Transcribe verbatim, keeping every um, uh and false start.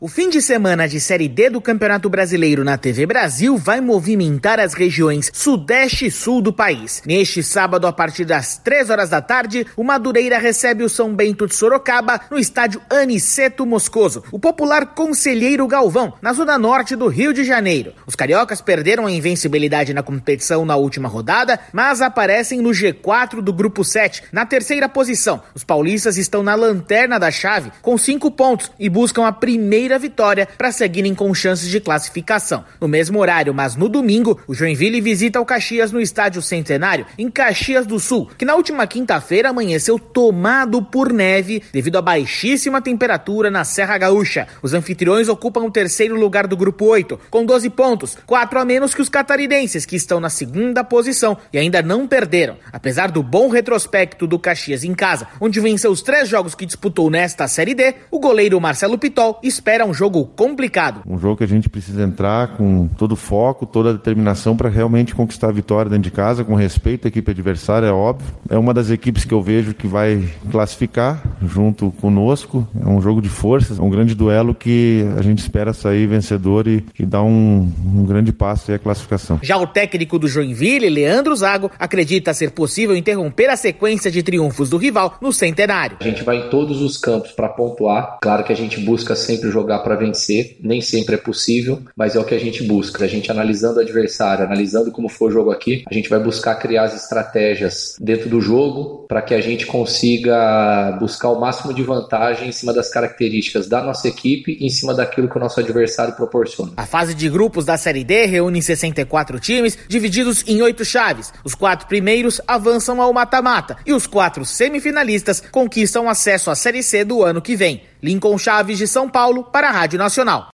O fim de semana de Série D do Campeonato Brasileiro na T V Brasil vai movimentar as regiões Sudeste e Sul do país. Neste sábado, a partir das três horas da tarde, o Madureira recebe o São Bento de Sorocaba no estádio Aniceto Moscoso, o popular Conselheiro Galvão, na zona norte do Rio de Janeiro. Os cariocas perderam a invencibilidade na competição na última rodada, mas aparecem no G quatro do Grupo sete, na terceira posição. Os paulistas estão na lanterna da chave, com cinco pontos, e buscam a primeira vitória para seguirem com chances de classificação. No mesmo horário, mas no domingo, o Joinville visita o Caxias no Estádio Centenário, em Caxias do Sul, que na última quinta-feira amanheceu tomado por neve devido à baixíssima temperatura na Serra Gaúcha. Os anfitriões ocupam o terceiro lugar do Grupo oito, com doze pontos, quatro a menos que os catarinenses, que estão na segunda posição e ainda não perderam. Apesar do bom retrospecto do Caxias em casa, onde venceu os três jogos que disputou nesta Série D, o goleiro Marcelo Pitol espera um jogo complicado. Um jogo que a gente precisa entrar com todo o foco, toda a determinação para realmente conquistar a vitória dentro de casa, com respeito à equipe adversária, é óbvio. É uma das equipes que eu vejo que vai classificar junto conosco. É um jogo de forças, é um grande duelo que a gente espera sair vencedor e, e dar um, um grande passo aí à classificação. Já o técnico do Joinville, Leandro Zago, acredita ser possível interromper a sequência de triunfos do rival no Centenário. A gente vai em todos os campos para pontuar. Claro que a gente busca sempre jogar para vencer, nem sempre é possível, mas é o que a gente busca. A gente analisando o adversário, analisando como foi o jogo aqui, a gente vai buscar criar as estratégias dentro do jogo para que a gente consiga buscar o máximo de vantagem em cima das características da nossa equipe e em cima daquilo que o nosso adversário proporciona. A fase de grupos da Série D reúne sessenta e quatro times, divididos em oito chaves. Os quatro primeiros avançam ao mata-mata e os quatro semifinalistas conquistam acesso à Série C do ano que vem. Lincoln Chaves, de São Paulo, para a Rádio Nacional.